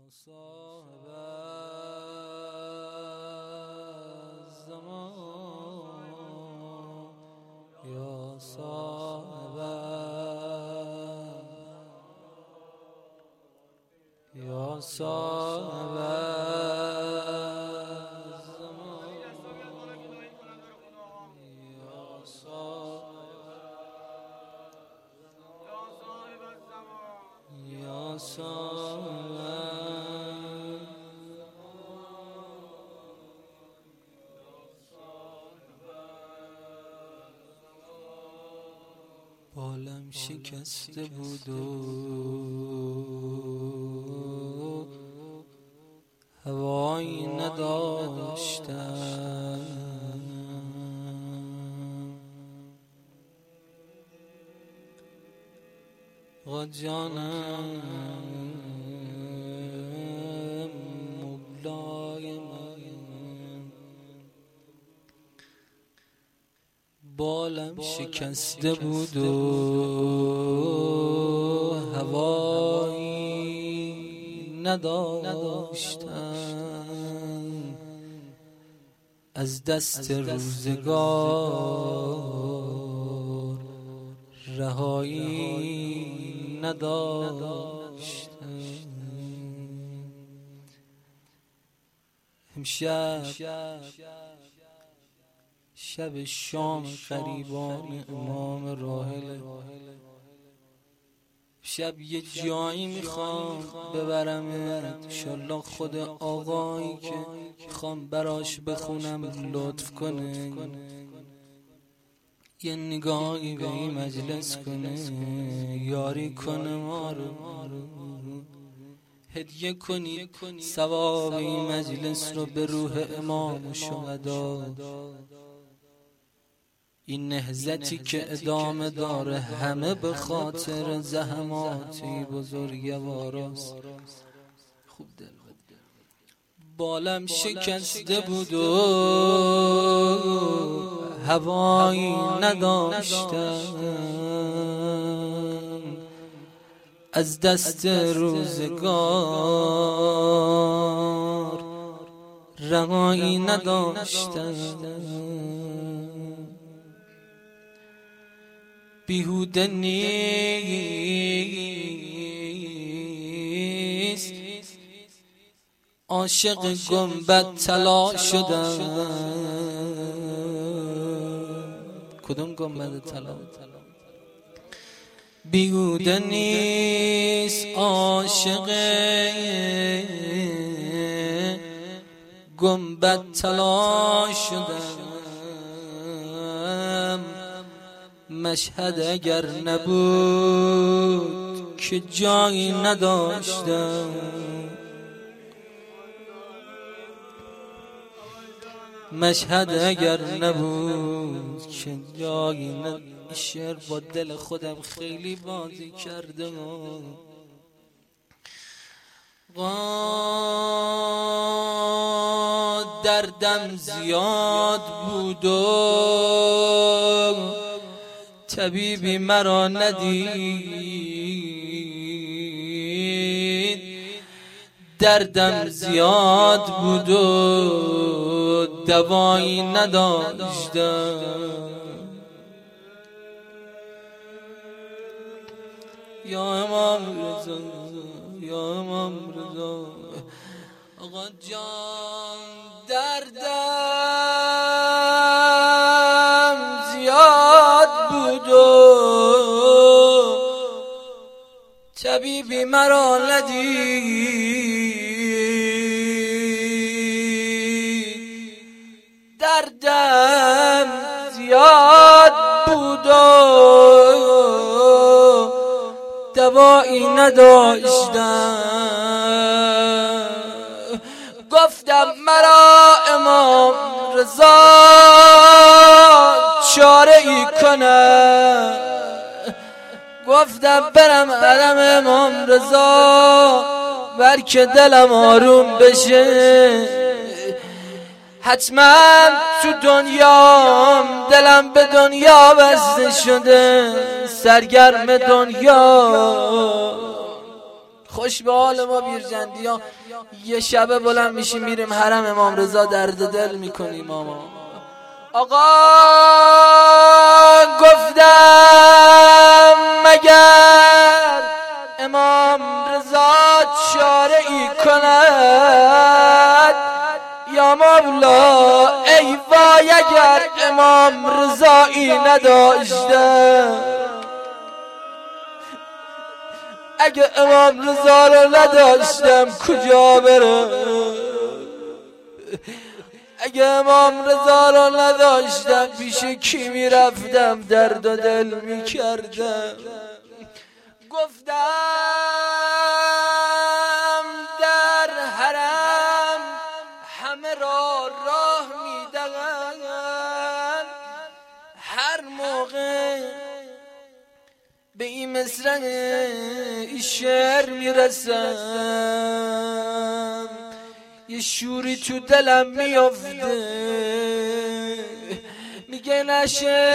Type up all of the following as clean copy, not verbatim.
صاحب الزمان یا صاحب یا صاحب الزمان یا صاحب بالم شکسته بود و هوایی نداشتم، آقا جانم مولای من، بالم شکسته بود و هوایی نداشتم، از دست روزگار رهایی نداشتم. امشب شب شام غریبان امام راحله، شب یه جایی میخوام ببرمت، انشالله خود آقایی که میخوام براش بخونم لطف کنه، یه نگاهی به این مجلس کنه، یاری کنه ما رو، هدیه کنید ثواب این مجلس رو به روح امام شهدا. این نهضتی که ادامه داره همه به خاطر زحماتی بزرگواراست. خوب دل بالم شکسته بود و هوایی نداشتم، از دست روزگار رهایی نداشتم، بیهوده نیست عاشق گنبد طلا شدم. کدوم گنبد طلا؟ بیهوده نیست عاشق گنبد طلا شدم، مشهد اگر نبود که جایی نداشتم، مشهد اگر نبود که جایی نداشتم. شعر با دل خودم خیلی بازی کردم، دردم زیاد بود و طبیبی مرا ندید، دردم زیاد بود و دوایی نداشتم. یا امام رضا، یا امام رضا، آقا جان دردم زیاد بود و طبیبی مرا ندید، دردم زیاد بود و دوایی نداشتم. گفتم مرا امام رضا چاره ای کنه، گفتم برم علم امام رضا بلکه دلم آروم بشه، حتما تو دنیام دلم به دنیا بسته شده، سرگرم دنیا خوش به حال ما بیرجندی ها. یه شبه بلند میشیم میریم حرم امام رضا درد دل میکنیم. آقا گفتم مگر امام رضا چاره ای کند یا مولا ای وای اگر امام رضایی نداشته، اگه امام رضا رو نداشتم کجا برم، اگه امام رضا رو نداشتم پیش کی میرفتم درد و دل میکردم. گفتم در حرم همه را راه میدهند، هر موقع به این مصرع شعر میرسم یه شوری تو دلم میافته، میگه نشه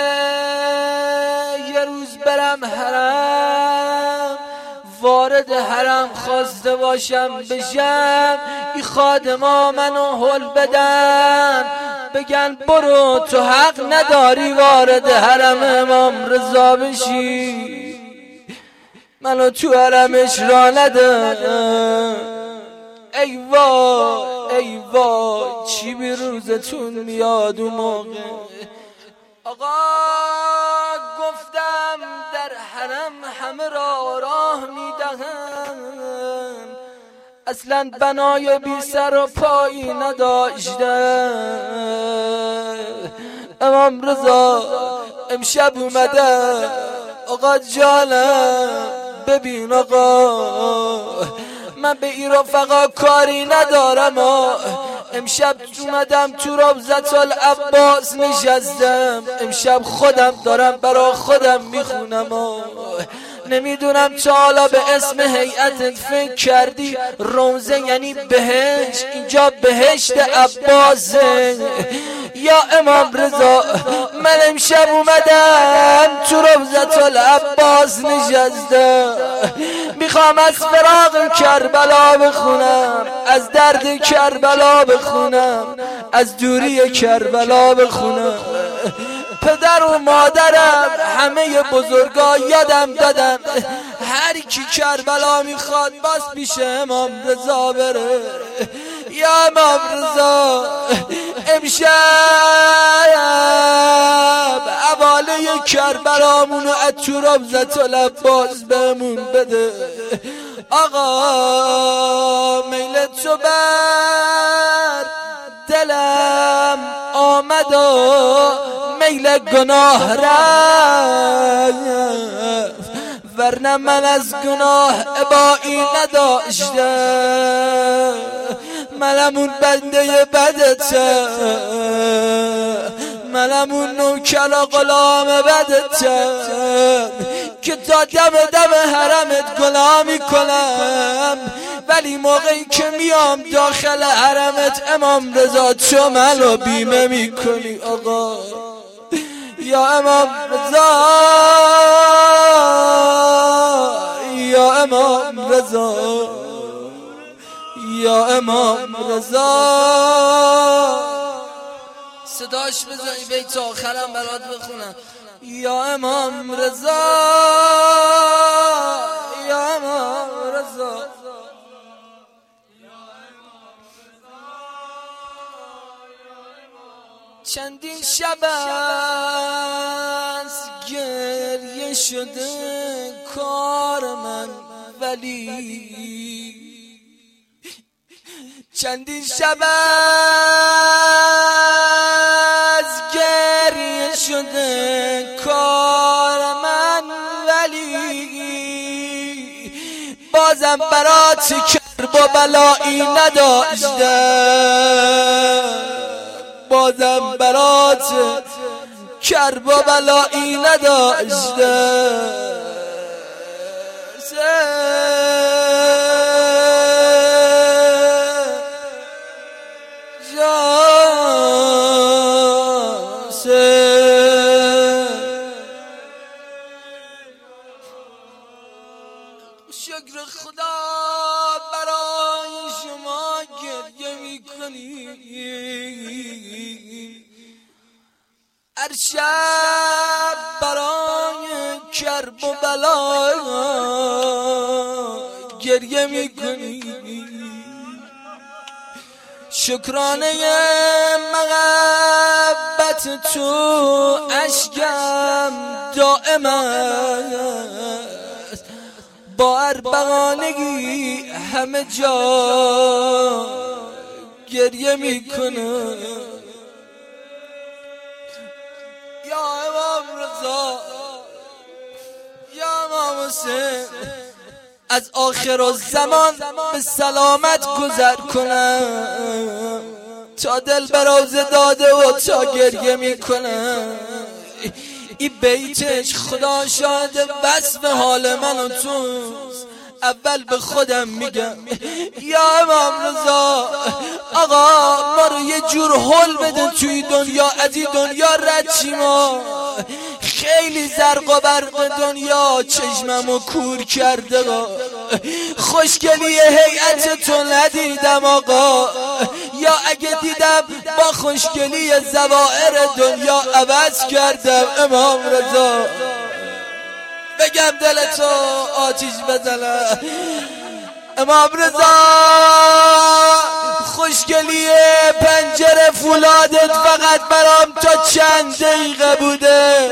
یه روز برم حرم، وارد حرم خواسته باشم بشم، این خادما منو هل بدن بگن برو تو حق نداری وارد حرم امام رضا بشی، منو تو حرمش را نده. ای وای ای وای چی بی روزتون میاد اون موقع. آقا گفتم در حرم همه را راه میدهند، اصلا بنای بی سر و پایی نداشته. امام رضا امشب اومده، آقا جانم ببین آقا من به این رفقا کاری ندارم، امشب اومدم تو روضة العباس نشستم، امشب خودم دارم برا خودم میخونم، نمیدونم تا حالا به اسم هیئتت فکر کردی روضه یعنی بهشت، اینجا بهشت عباسه. یا امام رضا من امشب اومدم تو روضة العباس نشستم، میخوام از فراق کربلا بخونم، از درد کربلا بخونم، از دوری کربلا بخونم. پدر و مادرم همه بزرگا یادم دادن هر کی کربلا میخواد باز پیش امام رضا بره. یا امام رضا امشب حواله کربلامونو از تو روضة العباس بهمون بده. آقا میل تو بر دلم آمد و میل گناه رفت، ورنه من از گناه ابایی نداشتم، منمون بنده بدته، منمون نوکر و غلام بدته که تا دم حرمت غلامی کنم، ولی موقعی که میام داخل حرمت امام رضا تو منو بیمه میکنی. آقا یا امام رضا یا امام رضا یا امام رضا، صداش بزنی بیت آخرم برات بخونم. یا امام رضا یا امام رضا چندین شب است گریه شده کار من، ولی چندین شب است گریه شده کار من، ولی بازم برات کرب و بلایی نداشتم، بازم برات کرب و بلایی نداشتم. شکر خدا هر شب برای کرب و بلا گریه میکنی، شکرانه محبت تو اشکم دائم است، با اربغانگی همه جا گریه میکنه. یا امام رضا، یا امام حسین، از آخر الزمان به سلامت گذر کنم، تا دل براز داده و تا گریه میکنم. این بیتش خدا شاهد وصف حال من و توست. اول به خودم میگم یا امام رضا آقا ما رو یه جور حل بده توی دنیا، از این دنیا رد شیم. خیلی زرق و برق دنیا چشممو کور کرده، خوشگلی هیئت تو ندیدم آقا، یا اگه دیدم با خوشگلی زوائر دنیا عوض کردم. امام رضا بگم دلتو آتیش بزنم. امام رضا خوشگلی پنجره فولادت فقط برام تا چند دقیقه بوده،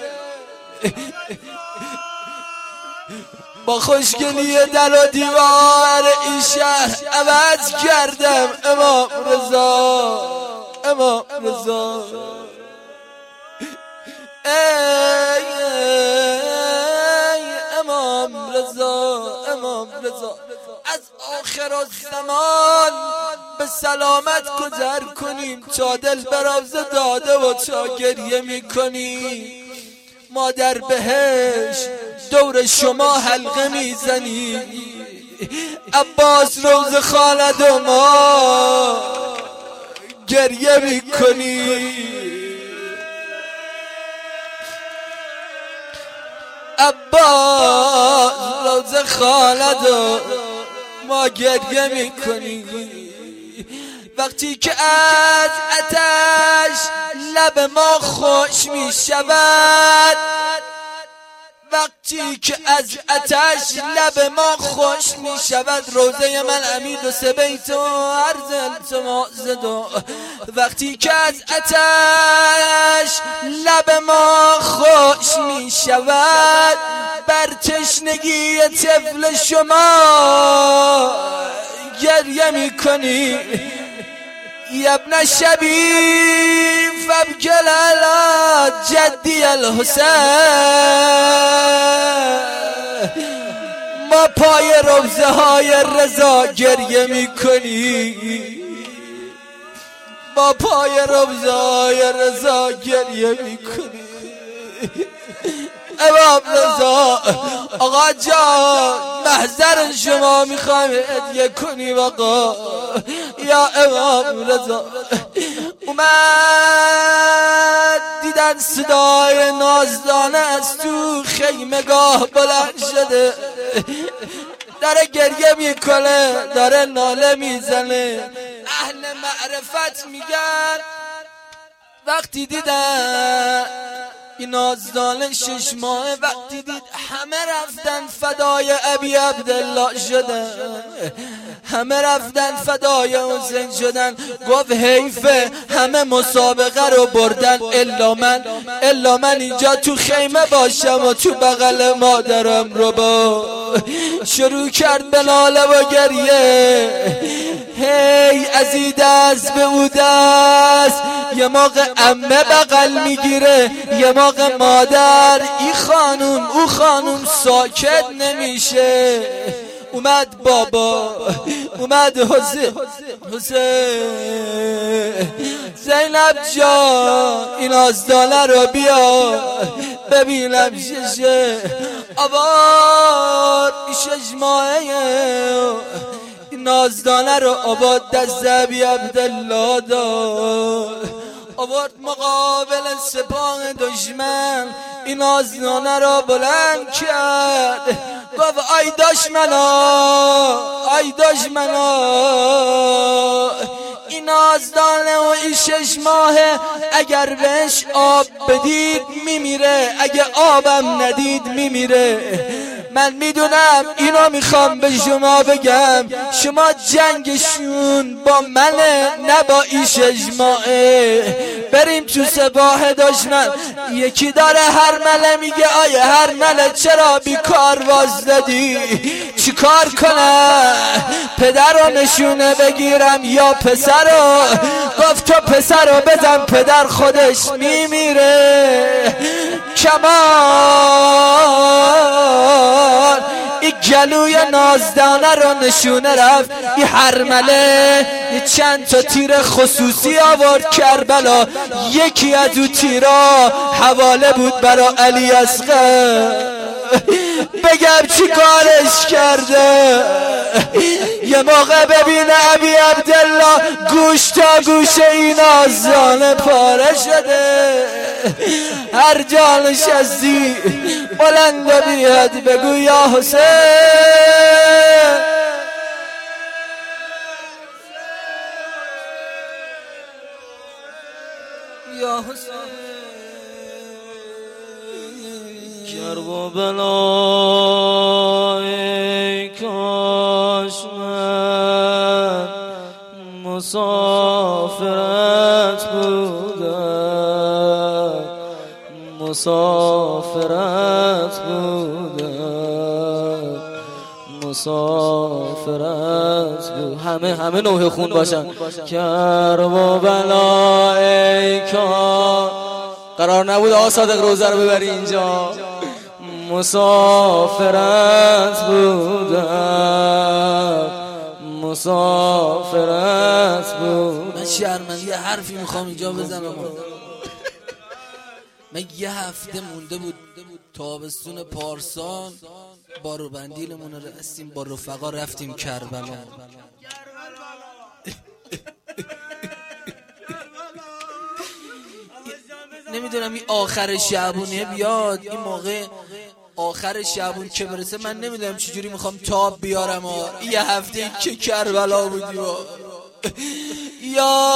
با خوشگلی در و دیوار این شهر عوض کردم. امام رضا، امام رضا، ای امام رضا، امام رضا، از آخر الزمان به سلامت گذر کنیم، تا دل براز داده و تا گریه میکنیم. ما در بهشت دور شما حلقه میزنیم، عباس روز خالد و ما گریه میکنیم. عباس روز خالد و ما گریه میکنیم، وقتی که از آتش لب ما خوش میشود، وقتی که از آتش لب ما خوش میشود. روزه من امید و سبیت و عرض التماس، وقتی که از آتش لب ما خوش میشود، بر تشنگی طفل شما گریه میکنی. یا ابن شبیب فابکل علی جدی الحسین، ما پای روزه های رضا گریه میکنی، با پای روزه های رضا گریه میکنی. امام رضا آقا جان محضر شما میخوایم هدیه کنیم آقا. یا امام رضا اومد دیدن صدای نازدانه از تو خیمگاه بلند شده، داره گریه میکنه، داره ناله میزنه. اهل معرفت میگن وقتی دیدن این نازدانه 6 ماهه، وقتی دید همه رفتن فدای ابی عبدالله شدن، همه رفتن فدای حسین شدن، گفت حیفه همه مسابقه رو بردن الا من اینجا تو خیمه باشم و تو بغل مادرم رو با. شروع کرد به ناله و گریه، هی از این دست به او دست، یه موقع عمه بغل میگیره، یه موقع مادر، این خانوم او خانوم ساکت نمیشه. اومد بابا، اومد حسین، زینب جان این آزدانه رو بیا ببینم ششه. آباد 6 ماهه این نازدانه رو آباد دست ابی عبدالله داد، آورد مقابل سپاه دشمن، این نازدانه را بلند کرد، گفت ای دشمنا، ای دشمنا، این این نازدانه و این 6 ماهه اگر بهش آب بدید میمیره، اگه آبم ندید میمیره. من میدونم اینا میخوام به شما بگم شما جنگشون با منه نه با این 6 ماهه. بریم تو سپاه دشمن، یکی داره هرمله میگه آیه هرمله چرا بیکار وازدادی؟ چی کار کنم؟ پدر رو نشونه بگیرم یا پسر رو؟ گفت تو پسر رو بزن پدر خودش میمیره. کمان این گلوی نازدانه رو نشونه رفت. این هرمله چند تا تیر خصوصی آورد کربلا، یکی از او تیرا حواله بود برا علی اصغر. بگم چی کارش کرده؟ یه موقع ببینه ابی عبدالله گوش تا گوش این آزانه پاره شده، هر جا نشستی بلند و بیاد بگو یا حسین یا حسین. کربلای کاش من مسافرت بودم، مسافرت بودم، مسافرت بود. همه نوح خون باشن. کربلای کاش قرار نبود آقا صادق روزه رو ببری اینجا. مسافرت بودم، مسافرت بود. من شرمنده یه حرفی میخوام اینجا بزنم. من یه هفته مونده بود تابستون پارسال با رو بندیلمون رسیم با رفقا رفتیم کربلا. نمیدونم این آخر شعبونه بیاد، این موقع آخر شعبون که برسه من نمیدونم چجوری میخوام تاب بیارم. یه هفته که کربلا بودی یا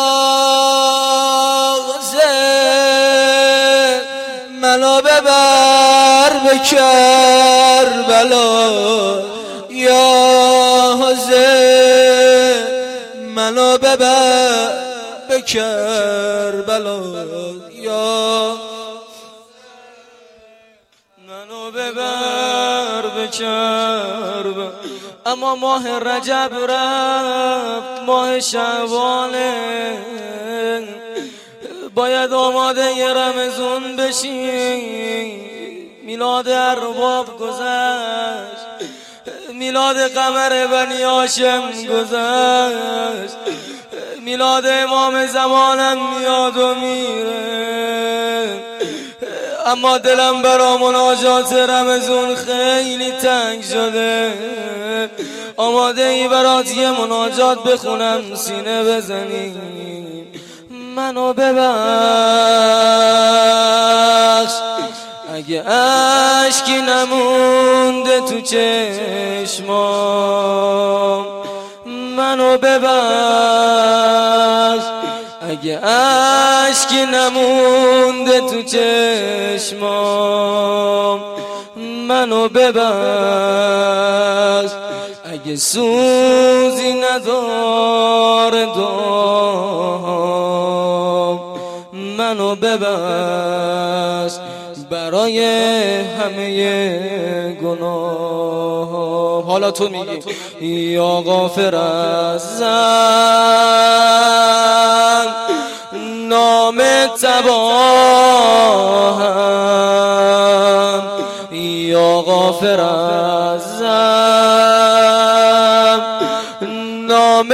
غزل منو ببر به کربلا، یا حسین منو ببر به کربلا، یا منو ببر به کربلا. اما ماه رجب رفت، ماه شعبانه، باید آماده ی رمضان بشی. میلاد ارباب گذشت، میلاد قمر بنی هاشم گذشت، میلاد امام زمانم میاد و میره. اما دلم برا مناجات رمضان خیلی تنگ شده. آماده ای برات یه مناجات بخونم سینه بزنی؟ منو ببخش اگه اشکی نمونده تو چشمام، منو ببخش اگه اشکی نمونده تو چشمام، منو ببخش اگه سوزی نداره دام، منو ببخش برای همه گناه. حالا تو میگی یا غافر از زن نام تباهم، یا غافر از زن نام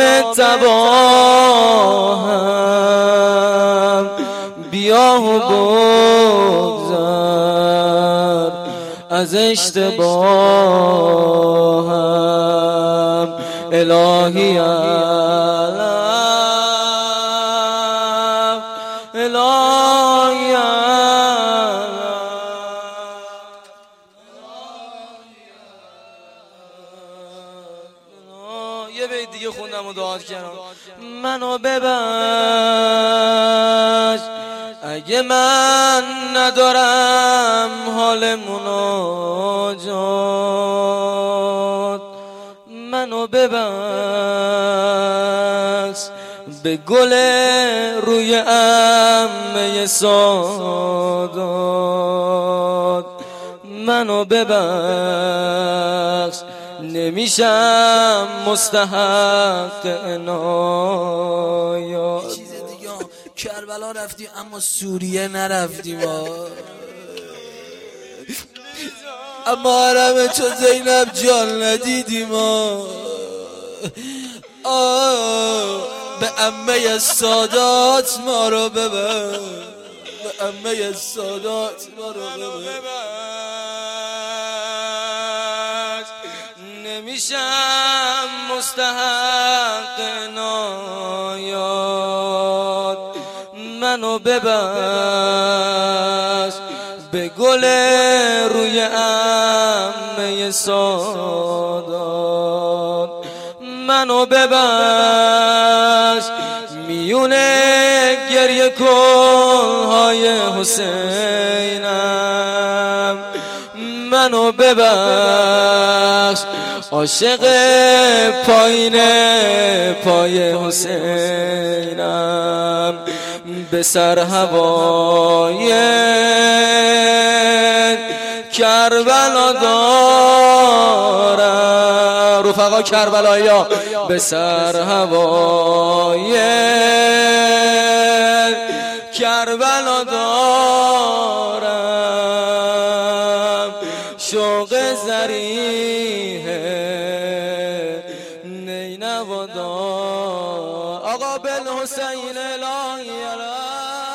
تباهم، بیا و بگذر از اشتباهم. الهی علم، الهی علم. یه بیت دیگه دیگه خوندم و دعا کردم منو ببخش اگه من ندارم حال مناجات منو ببخش به گل روی عمه سادات منو ببخش نمیشم مستحق عنایات چیز دیگه کربلا رفتیم اما سوریه نرفتیم اما حرم چو زینب جان ندیدیم به عمه سادات ما رو ببر به عمه سادات ما رو ببر نمیشم مستحق عنایات منو ببخش به گل روی عمه سادات منو ببخش میونه گریه کلهای حسینم منو ببخش عاشق پایین پای حسینم به سر هوای کربلا دارم رفقا کربلایی ها به سر هوای کربلا دارم شوق ذریح نینوا دارم آقا بالحسین الهی